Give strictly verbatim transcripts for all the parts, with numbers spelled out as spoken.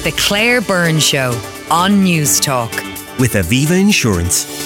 The Claire Byrne Show on News Talk. With Aviva Insurance.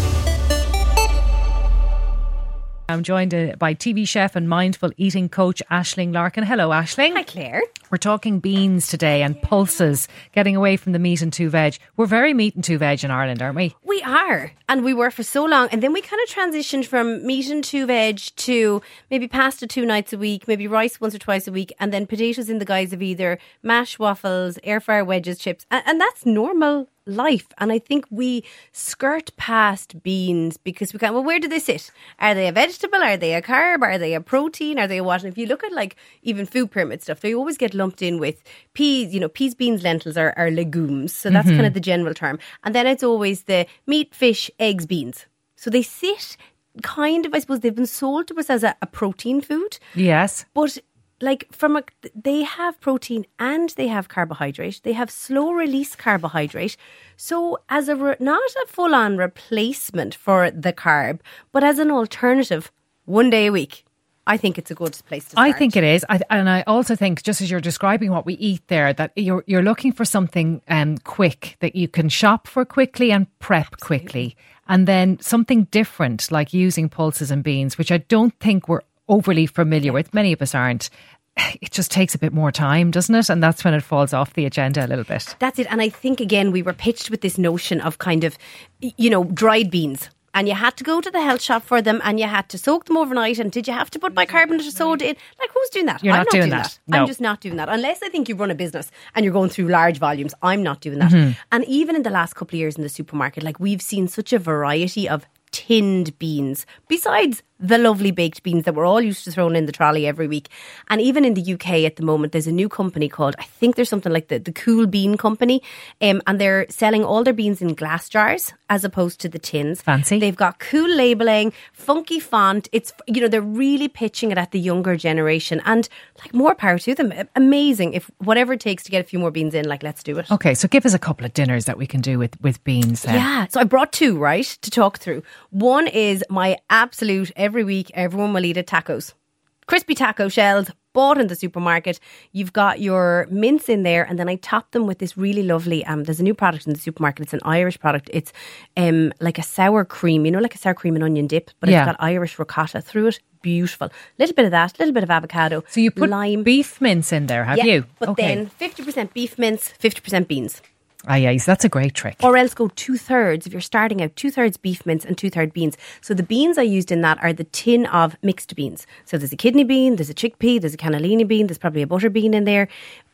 I'm joined uh, by T V chef and mindful eating coach Aisling Larkin. Hello, Aisling. Hi, Claire. We're talking beans today and pulses, getting away from the meat and two veg. We're very meat and two veg in Ireland, aren't we? We are. And we were for so long. And then we kind of transitioned from meat and two veg to maybe pasta two nights a week, maybe rice once or twice a week, and then potatoes in the guise of either mash, waffles, air fryer wedges, chips. And, and that's normal life. And I think we skirt past beans because we can't, well, where do they sit? Are they a vegetable? Are they a carb? Are they a protein? Are they a what? And if you look at like even food pyramid stuff, they always get lumped in with peas, you know, peas, beans, lentils are, are legumes. So that's mm-hmm. kind of the general term. And then it's always the meat, fish, eggs, beans. So they sit kind of, I suppose they've been sold to us as a, a protein food. Yes. But like from a, they have protein and they have carbohydrate. They have slow release carbohydrate. So as a re, not a full on replacement for the carb, but as an alternative, one day a week, I think it's a good place to start. I think it is. I, and I also think, just as you're describing what we eat there, that you're you're looking for something um, quick that you can shop for quickly and prep Absolutely. quickly. And then something different like using pulses and beans, which I don't think we're overly familiar with. Many of us aren't. It just takes a bit more time, doesn't it? And that's when it falls off the agenda a little bit. That's it. And I think, again, we were pitched with this notion of kind of, you know, dried beans. And you had to go to the health shop for them and you had to soak them overnight. And did you have to put bicarbonate of soda in? Like, who's doing that? You're I'm not, not doing, doing that. that. No. I'm just not doing that. Unless I think you run a business and you're going through large volumes. I'm not doing that. Mm-hmm. And even in the last couple of years in the supermarket, like we've seen such a variety of tinned beans, besides the lovely baked beans that we're all used to throwing in the trolley every week. And even in the U K at the moment, there's a new company called, I think there's something like the, the Cool Bean Company, um, and they're selling all their beans in glass jars as opposed to the tins. Fancy. They've got cool labelling, funky font. It's, you know, they're really pitching it at the younger generation, and like more power to them. Amazing. If whatever it takes to get a few more beans in, like let's do it. Okay, so give us a couple of dinners that we can do with, with beans then. Yeah, so I brought two, right, to talk through. One is my absolute, every week, everyone will eat it, tacos. Crispy taco shells, bought in the supermarket. You've got your mince in there, and then I top them with this really lovely, um, there's a new product in the supermarket. It's an Irish product. It's um like a sour cream, you know, like a sour cream and onion dip, but yeah. it's got Irish ricotta through it. Beautiful. Little bit of that, little bit of avocado. So you put lime. beef mince in there, have yeah, you? But okay. then fifty percent beef mince, fifty percent beans. Ah, yeah, so that's a great trick. Or else go two thirds, if you're starting out, two thirds beef mince and two thirds beans. So the beans I used in that are the tin of mixed beans. So there's a kidney bean, there's a chickpea, there's a cannellini bean, there's probably a butter bean in there.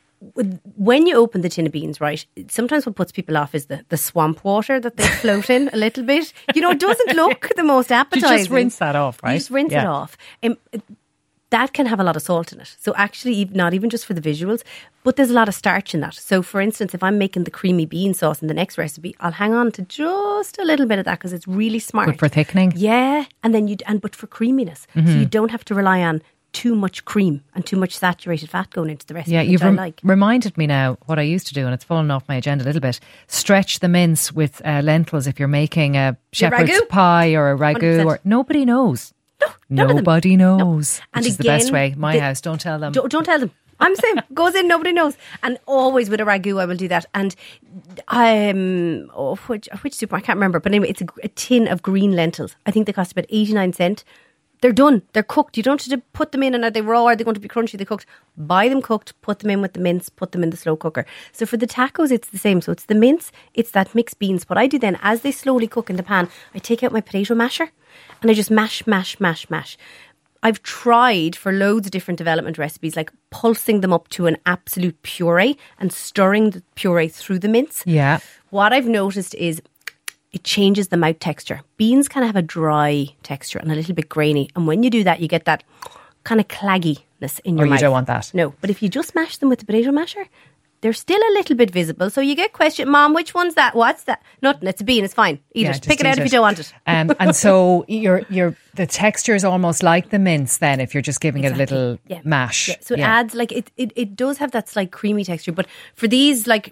When you open the tin of beans, right, sometimes what puts people off is the, the swamp water that they float in a little bit. You know, it doesn't look the most appetizing. You just rinse that off, right? You just rinse yeah. it off. Um, that can have a lot of salt in it. So actually, not even just for the visuals, but there's a lot of starch in that. So for instance, if I'm making the creamy bean sauce in the next recipe, I'll hang on to just a little bit of that because it's really smart. Good for thickening. Yeah. And then you, and but for creaminess. Mm-hmm. So you don't have to rely on too much cream and too much saturated fat going into the recipe. Yeah, you've rem- like. reminded me now what I used to do, and it's fallen off my agenda a little bit. Stretch the mince with uh, lentils if you're making a shepherd's ragu? pie or a ragu. one hundred percent. Or nobody knows. No, nobody knows. No. And which is again, the best way. My the, house, don't tell them. Don't, don't tell them. I'm the same. Goes in, nobody knows. And always with a ragu, I will do that. And um, oh, which which super? I can't remember. But anyway, it's a, a tin of green lentils. I think they cost about eighty-nine cents. They're done. They're cooked. You don't have to put them in and are they raw? Are they going to be crunchy? They're cooked. Buy them cooked, put them in with the mince, put them in the slow cooker. So for the tacos, it's the same. So it's the mince, it's that mixed beans. What I do then, as they slowly cook in the pan, I take out my potato masher and I just mash, mash, mash, mash. I've tried for loads of different development recipes, like pulsing them up to an absolute puree and stirring the puree through the mince. Yeah. What I've noticed is it changes the mouth texture. Beans kind of have a dry texture and a little bit grainy. And when you do that, you get that kind of clagginess in your oh, mouth. you don't want that. No, but if you just mash them with the potato masher, they're still a little bit visible. So you get question, Mom, which one's that? What's that? Nothing, it's a bean, it's fine. Eat Yeah, it. Pick it out it. if you don't want it. Um, and so you're, you're, the texture is almost like the mince then if you're just giving Exactly. it a little yeah. mash. Yeah. So it yeah. adds, like, it, it, it does have that slight creamy texture. But for these, like,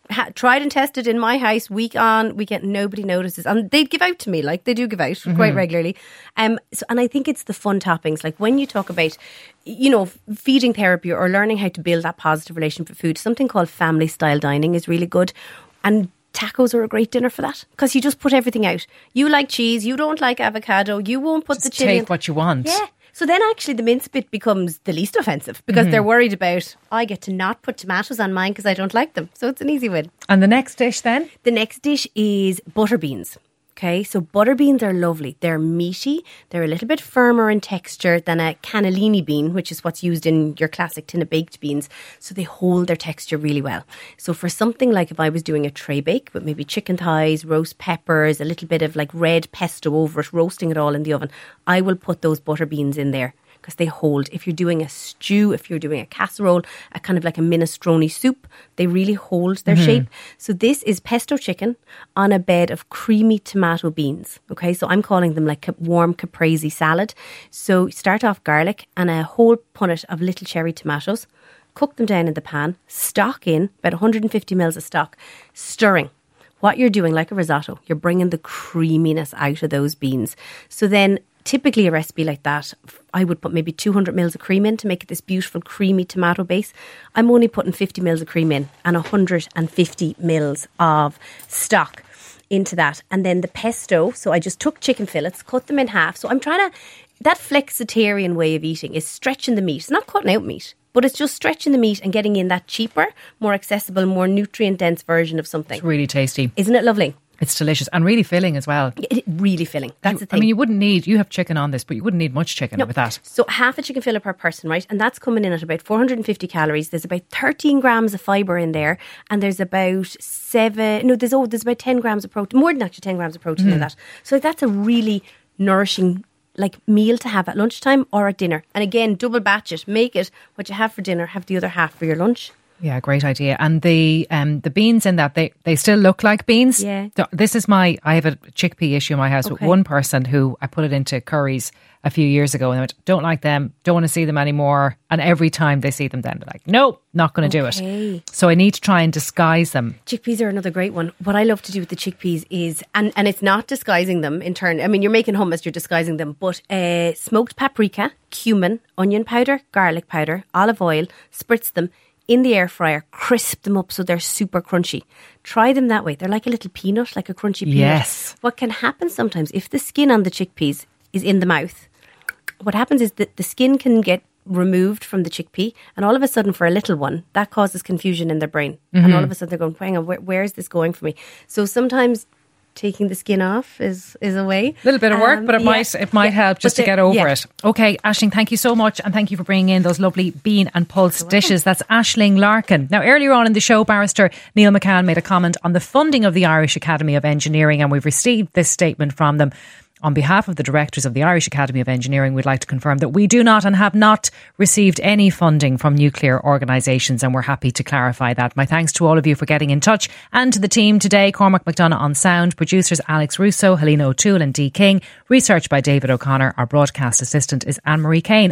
ha- tried and tested in my house week on, weekend. Nobody notices, and they'd give out to me, like they do give out mm-hmm. quite regularly. Um, so, and I think it's the fun toppings, like when you talk about, you know, feeding therapy or learning how to build that positive relation for food. Something called family style dining is really good, and tacos are a great dinner for that because you just put everything out. You like cheese, you don't like avocado, you won't put just the chili. Take in. What you want. Yeah. So then actually the mince bit becomes the least offensive because mm-hmm. they're worried about, I get to not put tomatoes on mine because I don't like them. So it's an easy win. And the next dish then? The next dish is butter beans. Okay, so butter beans are lovely. They're meaty. They're a little bit firmer in texture than a cannellini bean, which is what's used in your classic tin of baked beans. So they hold their texture really well. So for something like if I was doing a tray bake with maybe chicken thighs, roast peppers, a little bit of like red pesto over it, roasting it all in the oven, I will put those butter beans in there. Because they hold. If you're doing a stew, if you're doing a casserole, a kind of like a minestrone soup, they really hold their mm-hmm. shape. So this is pesto chicken on a bed of creamy tomato beans. Okay, so I'm calling them like warm caprese salad. So start off garlic and a whole punnet of little cherry tomatoes. Cook them down in the pan. Stock in, about one hundred fifty mils of stock. Stirring. What you're doing, like a risotto, you're bringing the creaminess out of those beans. So then typically a recipe like that, I would put maybe two hundred mils of cream in to make it this beautiful creamy tomato base. I'm only putting fifty mils of cream in and one hundred fifty mils of stock into that. And then the pesto, so I just took chicken fillets, cut them in half. So I'm trying to, that flexitarian way of eating is stretching the meat. It's not cutting out meat, but it's just stretching the meat and getting in that cheaper, more accessible, more nutrient-dense version of something. It's really tasty. Isn't it lovely? It's delicious and really filling as well. It, really filling. That's you, the thing. I mean, you wouldn't need, you have chicken on this, but you wouldn't need much chicken no. with that. So half a chicken fillet per person, right? And that's coming in at about four hundred fifty calories. There's about thirteen grams of fibre in there. And there's about seven, no, there's, oh, there's about ten grams of protein, more than actually ten grams of protein mm. in that. So that's a really nourishing like meal to have at lunchtime or at dinner. And again, double batch it. Make it what you have for dinner, have the other half for your lunch. Yeah, great idea. And the um the beans in that, they, they still look like beans. Yeah. This is my, I have a chickpea issue in my house okay. with one person who I put it into curries a few years ago and I went, don't like them, don't want to see them anymore. And every time they see them then they're like, nope, not going to okay. do it. So I need to try and disguise them. Chickpeas are another great one. What I love to do with the chickpeas is, and, and it's not disguising them in turn. I mean, you're making hummus, you're disguising them, but uh, smoked paprika, cumin, onion powder, garlic powder, olive oil, spritz them in the air fryer, crisp them up so they're super crunchy. Try them that way. They're like a little peanut, like a crunchy peanut. Yes. What can happen sometimes, if the skin on the chickpeas is in the mouth, what happens is that the skin can get removed from the chickpea, and all of a sudden for a little one, that causes confusion in their brain. Mm-hmm. And all of a sudden they're going, hang on, where, where is this going for me? So sometimes taking the skin off is is a way. A little bit of work, um, but it yeah. might it might yeah. help just but to get over yeah. it. Okay, Aisling, thank you so much, and thank you for bringing in those lovely bean and pulse dishes. That's Aisling Larkin. Now, earlier on in the show, Barrister Neil McCann made a comment on the funding of the Irish Academy of Engineering, and we've received this statement from them. On behalf of the directors of the Irish Academy of Engineering, we'd like to confirm that we do not and have not received any funding from nuclear organisations, and we're happy to clarify that. My thanks to all of you for getting in touch, and to the team today: Cormac McDonagh on sound, producers Alex Russo, Helena O'Toole and Dee King, research by David O'Connor. Our broadcast assistant is Anne-Marie Kane.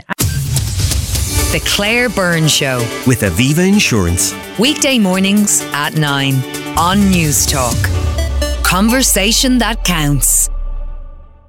The Claire Byrne Show with Aviva Insurance. Weekday mornings at nine on News Talk. Conversation that counts.